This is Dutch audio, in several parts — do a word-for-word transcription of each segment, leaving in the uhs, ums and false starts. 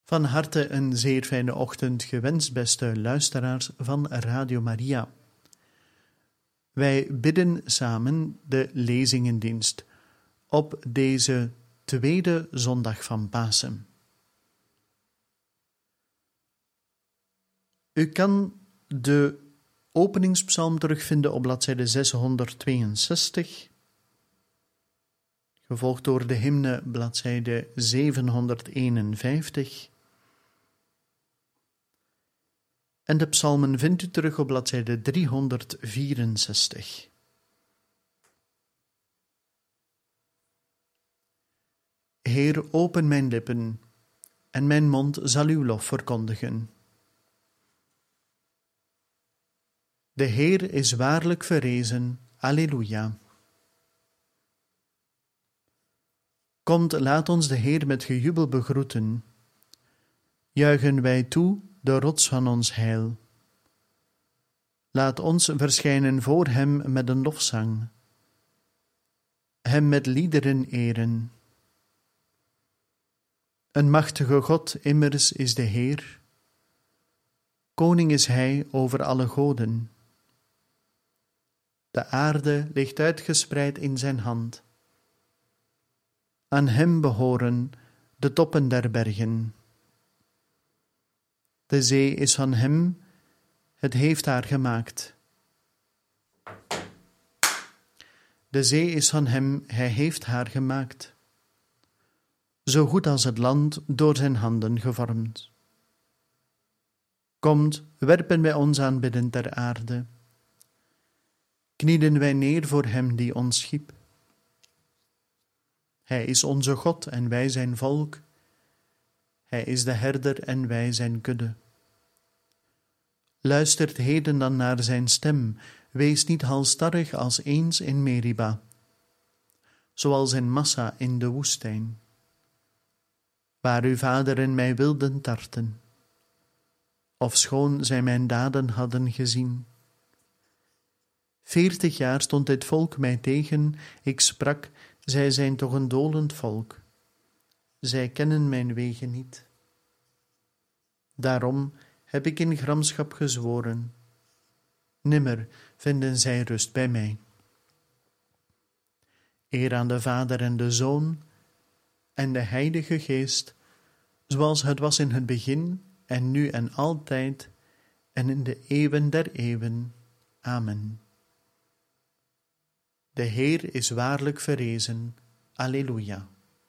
Van harte een zeer fijne ochtend gewenst, beste luisteraars van Radio Maria. Wij bidden samen de lezingendienst op deze tweede zondag van Pasen. U kan de openingspsalm terugvinden op bladzijde zeshonderdtweeënzestig, gevolgd door de hymne bladzijde zevenhonderdeenenvijftig. En de psalmen vindt u terug op bladzijde driehonderdvierenzestig. Heer, open mijn lippen, en mijn mond zal uw lof verkondigen. De Heer is waarlijk verrezen, Alleluia. Komt, laat ons de Heer met gejubel begroeten. Juichen wij toe, de rots van ons heil. Laat ons verschijnen voor hem met een lofzang, hem met liederen eren. Een machtige God immers is de Heer, koning is hij over alle goden. De aarde ligt uitgespreid in zijn hand. Aan hem behoren de toppen der bergen. De zee is van hem, het heeft haar gemaakt. De zee is van hem, hij heeft haar gemaakt. Zo goed als het land door zijn handen gevormd. Komt, werpen wij ons aanbidden ter aarde. Knielen wij neer voor hem die ons schiep. Hij is onze God en wij zijn volk. Hij is de herder en wij zijn kudde. Luistert heden dan naar zijn stem, wees niet halsstarrig als eens in Meriba, zoals in Massa in de woestijn, waar uw vader en mij wilden tarten, ofschoon zij mijn daden hadden gezien. Veertig jaar stond dit volk mij tegen, ik sprak, zij zijn toch een dolend volk. Zij kennen mijn wegen niet. Daarom heb ik in gramschap gezworen. Nimmer vinden zij rust bij mij. Eer aan de Vader en de Zoon en de Heilige Geest, zoals het was in het begin en nu en altijd en in de eeuwen der eeuwen. Amen. De Heer is waarlijk verrezen. Alleluia.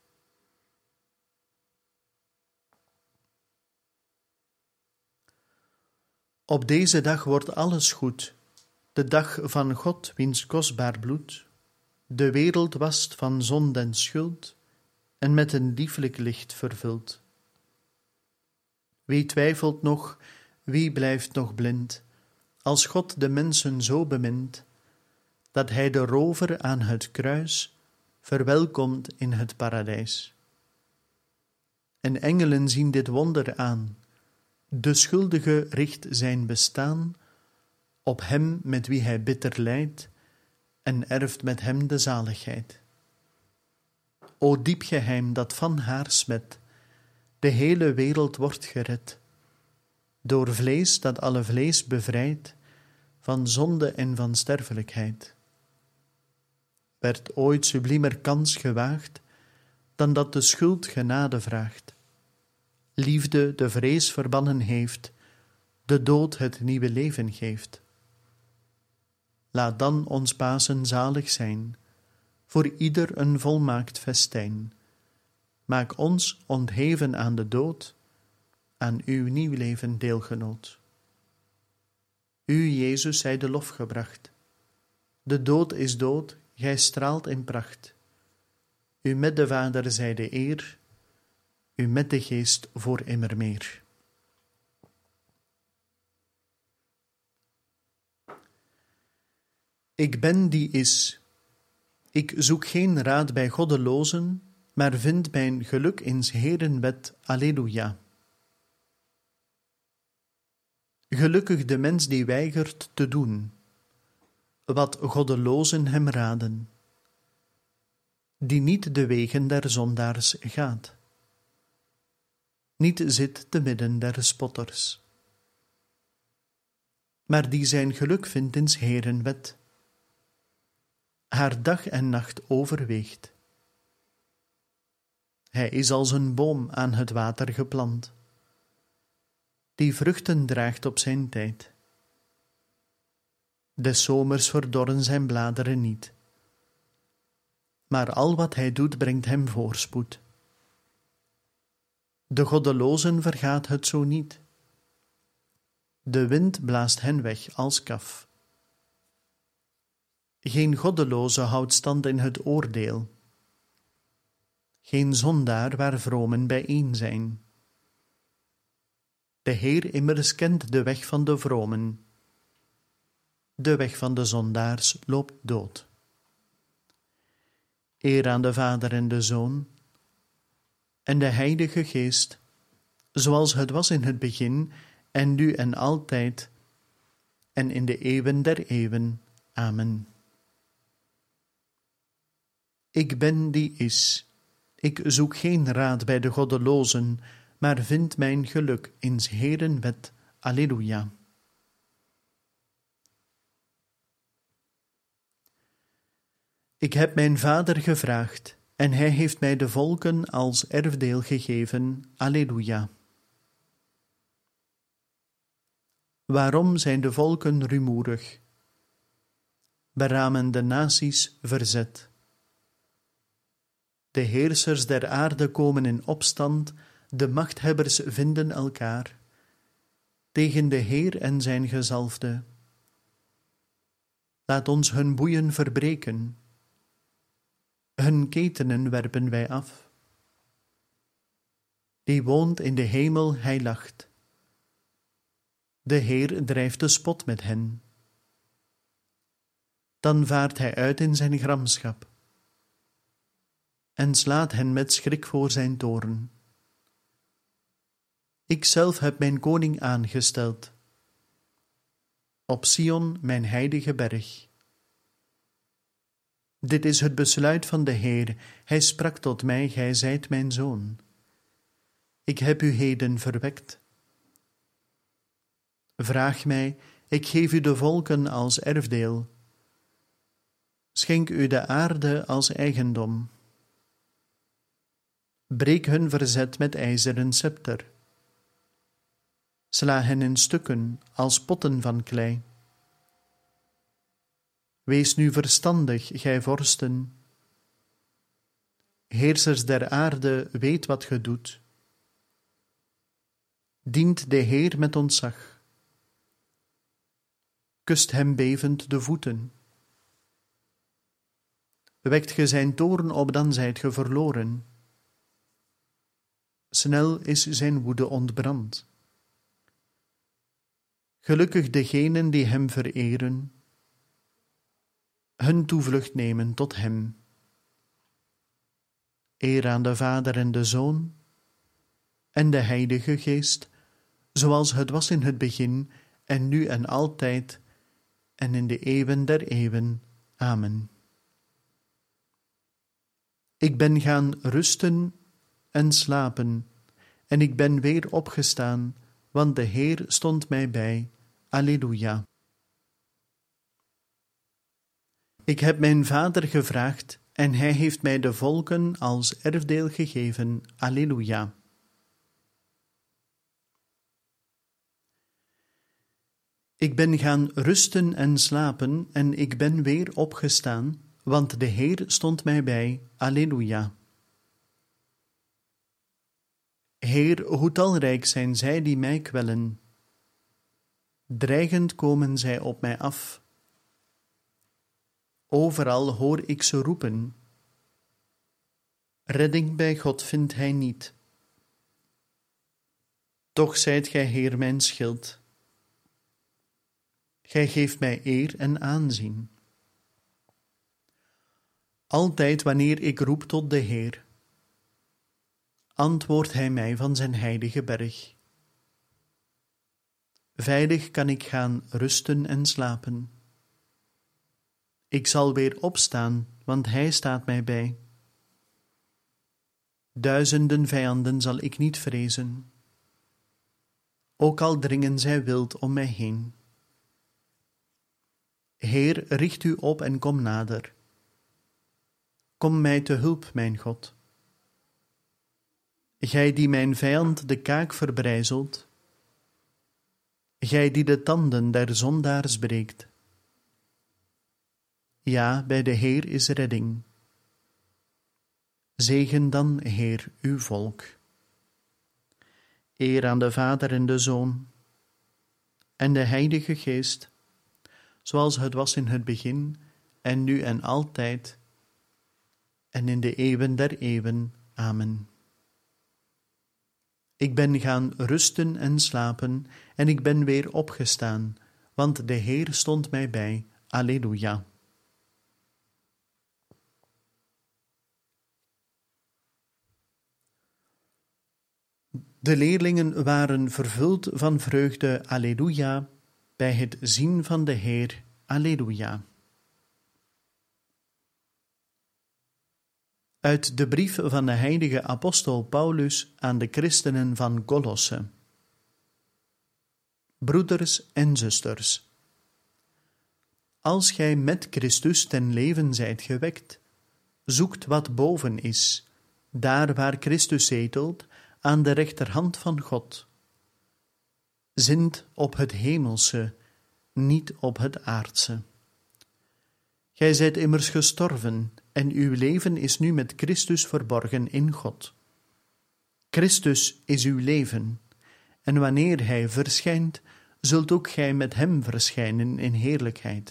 Op deze dag wordt alles goed, de dag van God, wiens kostbaar bloed de wereld wast van zonde en schuld en met een lieflijk licht vervult. Wie twijfelt nog, wie blijft nog blind, als God de mensen zo bemint, dat hij de rover aan het kruis verwelkomt in het paradijs. En engelen zien dit wonder aan. De schuldige richt zijn bestaan op hem met wie hij bitter lijdt en erft met hem de zaligheid. O diep geheim dat van haar smet, de hele wereld wordt gered, door vlees dat alle vlees bevrijdt van zonde en van sterfelijkheid. Werd ooit subliemer kans gewaagd, dan dat de schuld genade vraagt, liefde de vrees verbannen heeft, de dood het nieuwe leven geeft. Laat dan ons Pasen zalig zijn, voor ieder een volmaakt festijn. Maak ons ontheven aan de dood, aan uw nieuw leven deelgenoot. U, Jezus, zij de lof gebracht. De dood is dood, gij straalt in pracht. U met de Vader zij de eer, u met de Geest voor immer meer. Ik ben die is. Ik zoek geen raad bij goddelozen, maar vind mijn geluk in 's Heeren wet. Alleluia. Gelukkig de mens die weigert te doen wat goddelozen hem raden, die niet de wegen der zondaars gaat, niet zit te midden der spotters, maar die zijn geluk vindt in 's Heeren wet, haar dag en nacht overweegt. Hij is als een boom aan het water geplant, die vruchten draagt op zijn tijd. Des zomers verdorren zijn bladeren niet, maar al wat hij doet brengt hem voorspoed. De goddelozen vergaat het zo niet. De wind blaast hen weg als kaf. Geen goddeloze houdt stand in het oordeel. Geen zondaar waar vromen bijeen zijn. De Heer immers kent de weg van de vromen. De weg van de zondaars loopt dood. Eer aan de Vader en de Zoon en de Heilige Geest, zoals het was in het begin en nu en altijd en in de eeuwen der eeuwen. Amen. Ik ben die is. Ik zoek geen raad bij de goddelozen, maar vind mijn geluk in 's Heeren wet. Alleluia. Ik heb mijn Vader gevraagd, en hij heeft mij de volken als erfdeel gegeven. Alleluia. Waarom zijn de volken rumoerig? Beramen de naties verzet. De heersers der aarde komen in opstand, de machthebbers vinden elkaar, tegen de Heer en zijn gezalfde. Laat ons hun boeien verbreken, hun ketenen werpen wij af. Die woont in de hemel, hij lacht. De Heer drijft de spot met hen. Dan vaart hij uit in zijn gramschap en slaat hen met schrik voor zijn toorn. Ikzelf heb mijn koning aangesteld, op Sion mijn heilige berg. Dit is het besluit van de Heer, hij sprak tot mij, gij zijt mijn zoon. Ik heb u heden verwekt. Vraag mij, ik geef u de volken als erfdeel. Schenk u de aarde als eigendom. Breek hun verzet met ijzeren scepter. Sla hen in stukken als potten van klei. Wees nu verstandig, gij vorsten. Heersers der aarde, weet wat ge doet. Dient de Heer met ontzag. Kust hem bevend de voeten. Wekt ge zijn toorn op, dan zijt ge verloren. Snel is zijn woede ontbrand. Gelukkig degenen die hem vereren, hun toevlucht nemen tot hem. Eer aan de Vader en de Zoon en de Heilige Geest, zoals het was in het begin en nu en altijd en in de eeuwen der eeuwen. Amen. Ik ben gaan rusten en slapen, en ik ben weer opgestaan, want de Heer stond mij bij. Alleluia. Ik heb mijn Vader gevraagd, en hij heeft mij de volken als erfdeel gegeven. Alleluia. Ik ben gaan rusten en slapen, en ik ben weer opgestaan, want de Heer stond mij bij. Alleluia. Heer, hoe talrijk zijn zij die mij kwellen. Dreigend komen zij op mij af. Overal hoor ik ze roepen. Redding bij God vindt hij niet. Toch zijt gij, Heer, mijn schild. Gij geeft mij eer en aanzien. Altijd wanneer ik roep tot de Heer, antwoordt hij mij van zijn heilige berg. Veilig kan ik gaan rusten en slapen. Ik zal weer opstaan, want hij staat mij bij. Duizenden vijanden zal ik niet vrezen, ook al dringen zij wild om mij heen. Heer, richt u op en kom nader. Kom mij te hulp, mijn God. Gij die mijn vijand de kaak verbrijzelt, gij die de tanden der zondaars breekt. Ja, bij de Heer is redding. Zegen dan, Heer, uw volk. Eer aan de Vader en de Zoon en de Heilige Geest, zoals het was in het begin, en nu en altijd, en in de eeuwen der eeuwen. Amen. Ik ben gaan rusten en slapen, en ik ben weer opgestaan, want de Heer stond mij bij. Alleluia. De leerlingen waren vervuld van vreugde, Alleluia, bij het zien van de Heer. Alleluia. Uit de brief van de heilige apostel Paulus aan de christenen van Kolosse. Broeders en zusters, als gij met Christus ten leven zijt gewekt, zoekt wat boven is, daar waar Christus zetelt, aan de rechterhand van God. Zint op het hemelse, niet op het aardse. Gij zijt immers gestorven, en uw leven is nu met Christus verborgen in God. Christus is uw leven, en wanneer hij verschijnt, zult ook gij met hem verschijnen in heerlijkheid.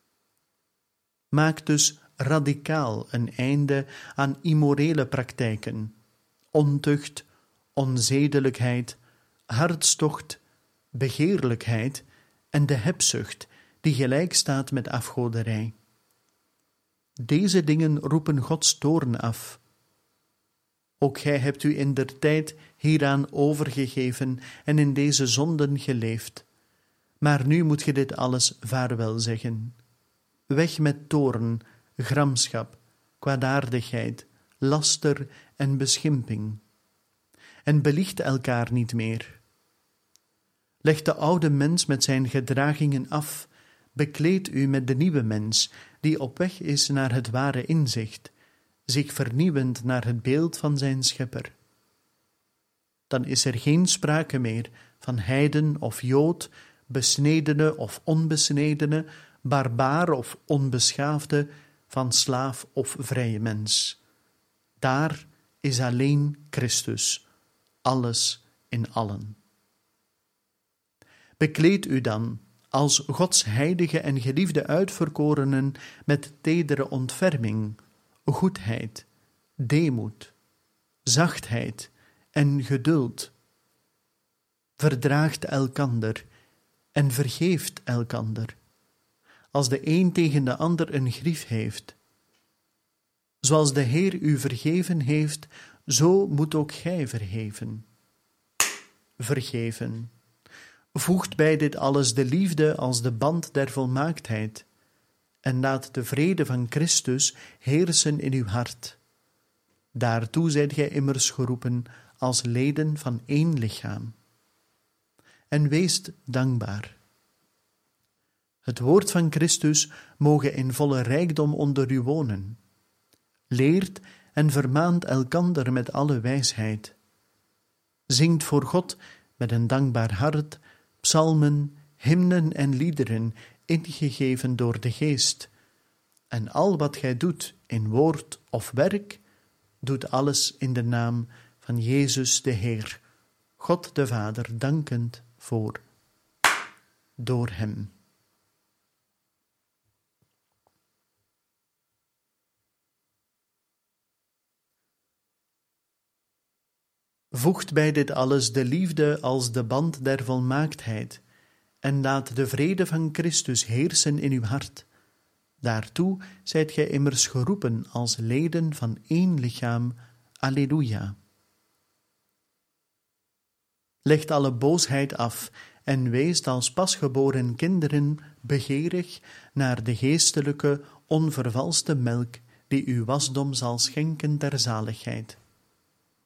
Maak dus radicaal een einde aan immorele praktijken, ontucht, onzedelijkheid, hartstocht, begeerlijkheid en de hebzucht, die gelijk staat met afgoderij. Deze dingen roepen Gods toorn af. Ook gij hebt u indertijd hieraan overgegeven en in deze zonden geleefd. Maar nu moet ge dit alles vaarwel zeggen. Weg met toorn, gramschap, kwaadaardigheid, laster en beschimping. En beliegt elkaar niet meer. Leg de oude mens met zijn gedragingen af, bekleed u met de nieuwe mens, die op weg is naar het ware inzicht, zich vernieuwend naar het beeld van zijn schepper. Dan is er geen sprake meer van heiden of jood, besnedene of onbesnedene, barbaar of onbeschaafde, van slaaf of vrije mens. Daar is alleen Christus, alles in allen. Bekleed u dan, als Gods heilige en geliefde uitverkorenen, met tedere ontferming, goedheid, deemoed, zachtheid en geduld. Verdraagt elkander en vergeeft elkander, als de een tegen de ander een grief heeft. Zoals de Heer u vergeven heeft, zo moet ook gij vergeven. Vergeven. Voegt bij dit alles de liefde als de band der volmaaktheid, en laat de vrede van Christus heersen in uw hart. Daartoe zijt gij immers geroepen als leden van één lichaam. En weest dankbaar. Het woord van Christus moge in volle rijkdom onder u wonen. Leert en vermaant elkander met alle wijsheid. Zingt voor God met een dankbaar hart psalmen, hymnen en liederen, ingegeven door de Geest. En al wat gij doet in woord of werk, doet alles in de naam van Jezus de Heer, God de Vader dankend voor, door hem. Voegt bij dit alles de liefde als de band der volmaaktheid, en laat de vrede van Christus heersen in uw hart. Daartoe zijt gij immers geroepen als leden van één lichaam. Alleluia. Legt alle boosheid af en weest als pasgeboren kinderen begeerig naar de geestelijke, onvervalste melk die uw wasdom zal schenken ter zaligheid.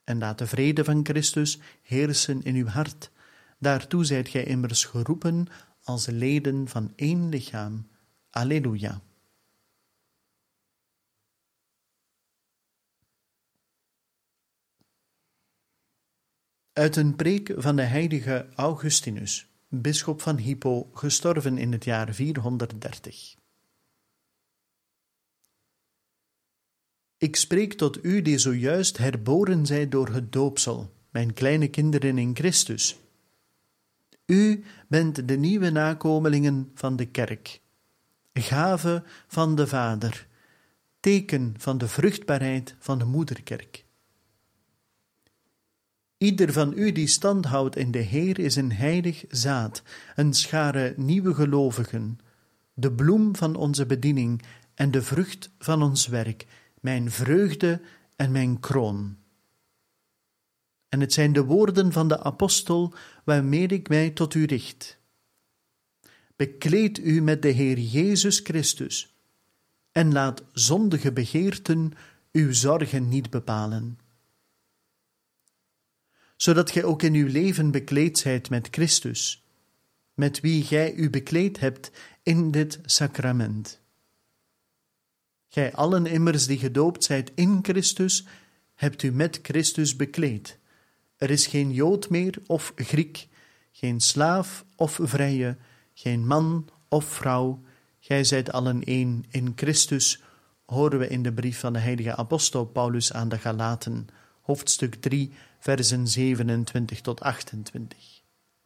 en laat de vrede van Christus heersen in uw hart. Daartoe zijt gij immers geroepen als leden van één lichaam. Alleluia. Uit een preek van de heilige Augustinus, bisschop van Hippo, gestorven in het jaar vierhonderddertig. Ik spreek tot u die zojuist herboren zijt door het doopsel, mijn kleine kinderen in Christus. U bent de nieuwe nakomelingen van de kerk, gave van de Vader, teken van de vruchtbaarheid van de moederkerk. Ieder van u die stand houdt in de Heer is een heilig zaad, een schare nieuwe gelovigen, de bloem van onze bediening en de vrucht van ons werk, mijn vreugde en mijn kroon. En het zijn de woorden van de apostel waarmee ik mij tot u richt. Bekleed u met de Heer Jezus Christus en laat zondige begeerten uw zorgen niet bepalen. Zodat gij ook in uw leven bekleed zijt met Christus, met wie gij u bekleed hebt in dit sacrament. Gij allen immers die gedoopt zijt in Christus, hebt u met Christus bekleed. Er is geen Jood meer of Griek, geen slaaf of vrije, geen man of vrouw. Gij zijt allen één in Christus, horen we in de brief van de heilige apostel Paulus aan de Galaten, hoofdstuk drie, versen zevenentwintig tot achtentwintig.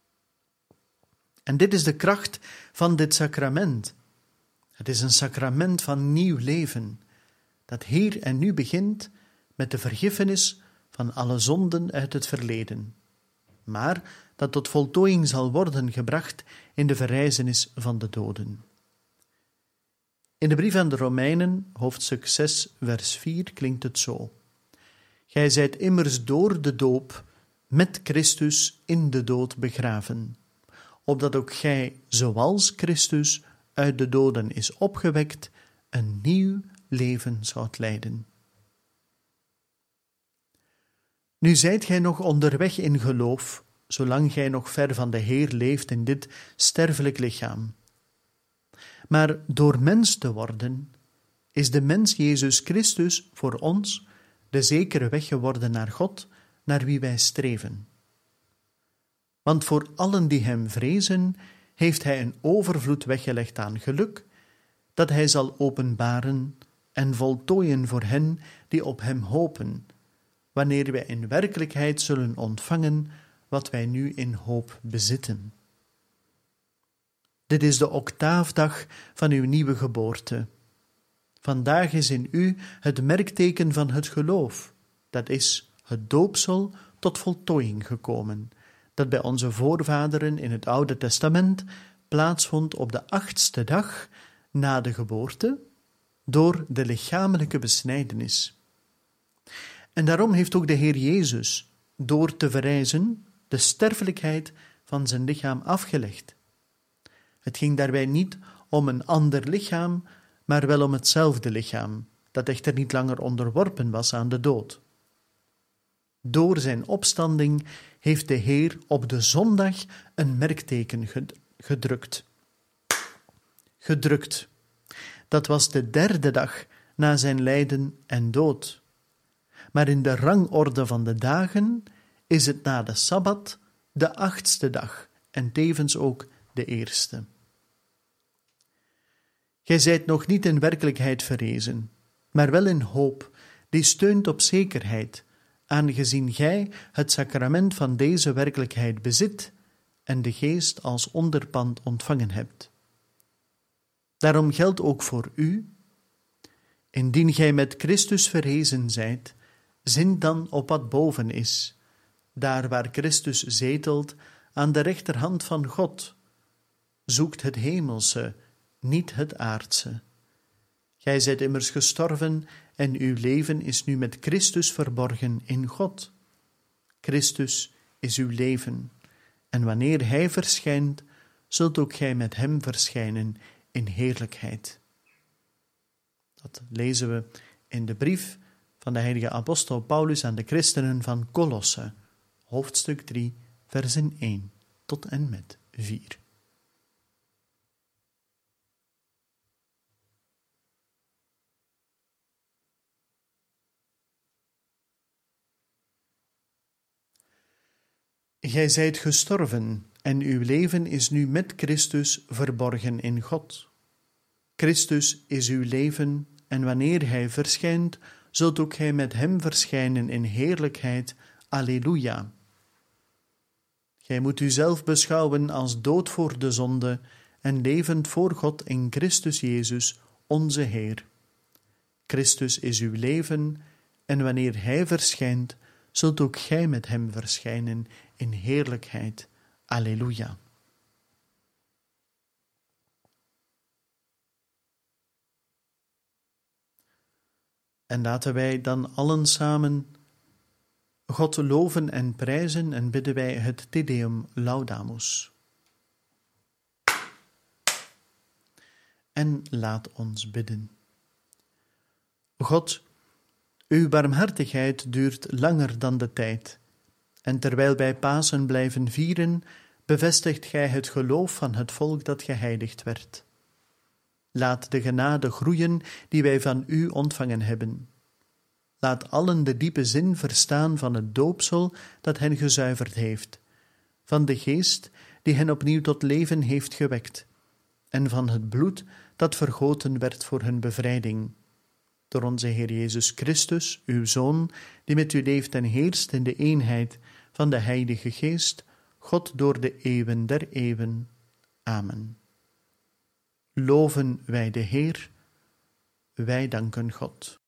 En dit is de kracht van dit sacrament. Het is een sacrament van nieuw leven, dat hier en nu begint met de vergiffenis van alle zonden uit het verleden, maar dat tot voltooiing zal worden gebracht in de verrijzenis van de doden. In de brief aan de Romeinen, hoofdstuk zes, vers vier, klinkt het zo. Gij zijt immers door de doop met Christus in de dood begraven, opdat ook gij, zoals Christus uit de doden is opgewekt, een nieuw leven zoudt leiden. Nu zijt gij nog onderweg in geloof, zolang gij nog ver van de Heer leeft in dit sterfelijk lichaam. Maar door mens te worden, is de mens Jezus Christus voor ons de zekere weg geworden naar God, naar wie wij streven. Want voor allen die hem vrezen, heeft hij een overvloed weggelegd aan geluk, dat hij zal openbaren en voltooien voor hen die op hem hopen, wanneer wij in werkelijkheid zullen ontvangen wat wij nu in hoop bezitten. Dit is de octaafdag van uw nieuwe geboorte. Vandaag is in u het merkteken van het geloof, dat is het doopsel tot voltooiing gekomen, dat bij onze voorvaderen in het Oude Testament plaatsvond op de achtste dag na de geboorte door de lichamelijke besnijdenis. En daarom heeft ook de Heer Jezus, door te verrijzen, de sterfelijkheid van zijn lichaam afgelegd. Het ging daarbij niet om een ander lichaam, maar wel om hetzelfde lichaam, dat echter niet langer onderworpen was aan de dood. Door zijn opstanding heeft de Heer op de zondag een merkteken gedrukt. Gedrukt. Dat was de derde dag na zijn lijden en dood. Maar in de rangorde van de dagen is het na de Sabbat de achtste dag en tevens ook de eerste. Gij zijt nog niet in werkelijkheid verrezen, maar wel in hoop, die steunt op zekerheid, aangezien gij het sacrament van deze werkelijkheid bezit en de Geest als onderpand ontvangen hebt. Daarom geldt ook voor u, indien gij met Christus verrezen zijt, zint dan op wat boven is, daar waar Christus zetelt aan de rechterhand van God. Zoekt het hemelse, niet het aardse. Gij zijt immers gestorven en uw leven is nu met Christus verborgen in God. Christus is uw leven, en wanneer Hij verschijnt, zult ook gij met Hem verschijnen in heerlijkheid. Dat lezen we in de brief van de heilige apostel Paulus aan de christenen van Kolosse, hoofdstuk drie, versen één tot en met vier. Gij zijt gestorven, en uw leven is nu met Christus verborgen in God. Christus is uw leven, en wanneer Hij verschijnt, zult ook gij met Hem verschijnen in heerlijkheid. Alleluia. Gij moet uzelf beschouwen als dood voor de zonde en levend voor God in Christus Jezus, onze Heer. Christus is uw leven, en wanneer Hij verschijnt, zult ook gij met Hem verschijnen in heerlijkheid. Alleluia. En laten wij dan allen samen God loven en prijzen en bidden wij het Te Deum Laudamus. En laat ons bidden. God, uw barmhartigheid duurt langer dan de tijd, en terwijl wij Pasen blijven vieren, bevestigt gij het geloof van het volk dat geheiligd werd. Laat de genade groeien die wij van u ontvangen hebben. Laat allen de diepe zin verstaan van het doopsel dat hen gezuiverd heeft, van de geest die hen opnieuw tot leven heeft gewekt, en van het bloed dat vergoten werd voor hun bevrijding. Door onze Heer Jezus Christus, uw Zoon, die met u leeft en heerst in de eenheid van de Heilige Geest, God door de eeuwen der eeuwen. Amen. Loven wij de Heer, wij danken God.